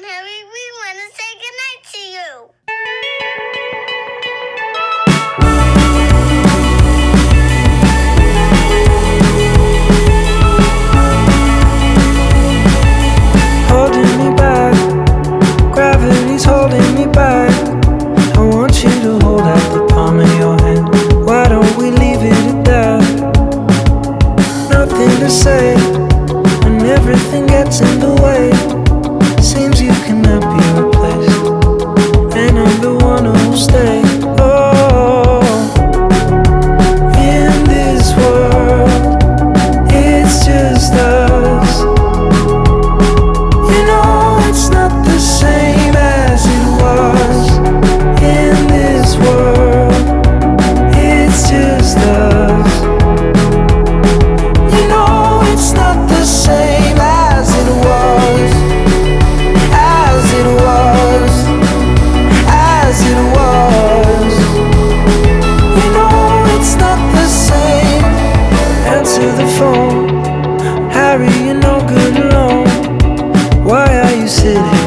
on, Harry. We want to say goodnight to you. Holding me back, gravity's holding me back. I want you to hold out the palm of your hand. Why don't we leave it at that? Nothing to say when everything gets in the way. Seems you cannot be replaced, and I'm the one who'll stay. Oh, in this world, it's just us. You know it's not the same as it was. In this world, it's just us. You know it's not the same as it was. As it was. As it was. You know it's not the same. Answer the phone, Harry, you're no good alone. Why are you sitting